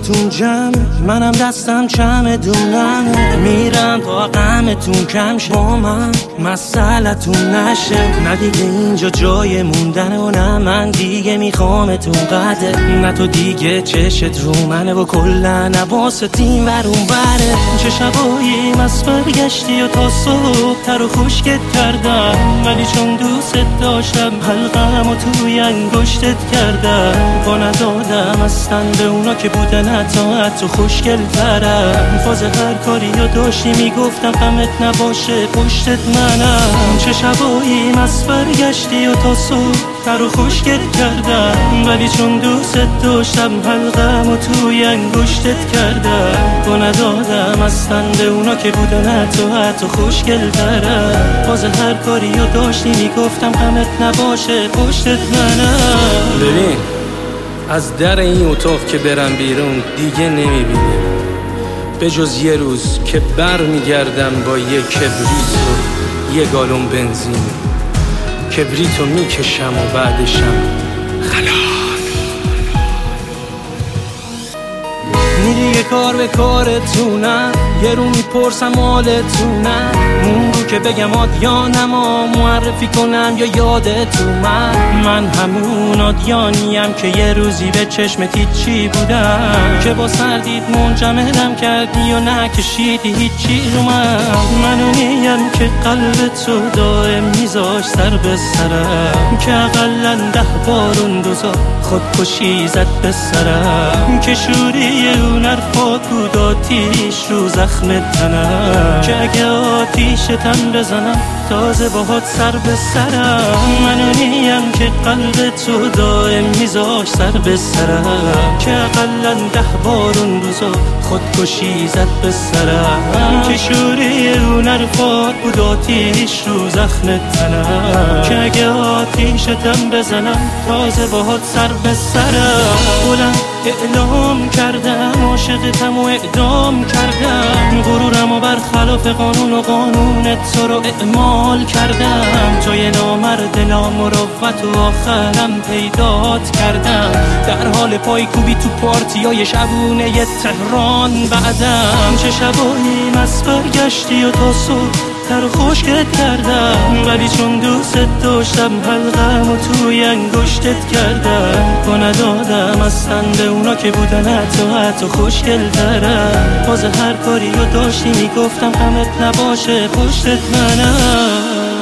همتون جمع، منم دستم چمه دونمه، میرم تا غمتون کم شه، با من مسئلتون نشه. نه دیگه اینجا جای موندنه و نه من دیگه میخوامتون قده، نه تو دیگه چشت رو منه و کلن عباست این ورون بره. چه شبایی مست برگشتی و تا صبح تر و خشکت کردم، ولی چون دوست داشتم حلقم و توی انگشتت کردم. پا ندادم اصلا به اونا که بودن حتی خوشگل ترم. فاز هر کاری رو داشتی میگفتم غمت نباشه پشتت منم. چه شبایی مست برگشتی و تا صبح تر و خشکت کردم، ولی چون دوست داشتم حلقم و توی انگشتت کردم. پا ندادم اصلا به اونا که بودن حتی خوشگل ترم. فاز هر کاری رو داشتی میگفتم غمت نباشه پشتت منم. ببین از در این اتاق که برم بیرون دیگه نمیبینم، به جز یه روز که بر میگردم با یه کبریت و یه گالون بنزین. کبریتو میکشم و بعدشم خلاص. میری یه کار به کارتونم، یه رو میپرسم حالتونم، اون رو که بگم آدیانم و معرفی کنم یا یادت من همون آدیانیم که یه روزی به چشمت هیچی بودم، که با سردید منجمدم کردی و نکشیدی هیچی رو منو نیم که قلب تو دائم میذاش سر به سرم، که اقلا 10 بار اون روزا خودکشی زد به سرم، که شوری اون حرفات بود آتیش رو زخم تنم، که اگه آتیشتم بزنم تازه باهات سر به سرم. منو نیم که قلب تو دائم میذاش سر به سرم، که اقلا 10 بار اون روزا خودکشی زد به سرم، که شوری اون حرفات بود آتیش رو زخم تنم، که اگه آتیشتم بزنم تازه باهات سر به سرم. بلند اعلام کردم عاشقتم و اعدام کردم، غرورم و برخلاف قانون و قانون تو رو اعمال کردم، توی نامرد نامروت و آخرم پیدات کردم، در حال پایکوبی تو پارتیای شبونه تهران بعدم. چه شبایی مست برگشتی و تا صبح تر و خشکت کردم، ولی چون دوست داشتم حلقم و توی انگشتت کردم. پا ندادم اصلا به اونا که بودن حتی خوشگل ترم. باز هر کاری رو داشتی میگفتم غمت نباشه پشتت منم.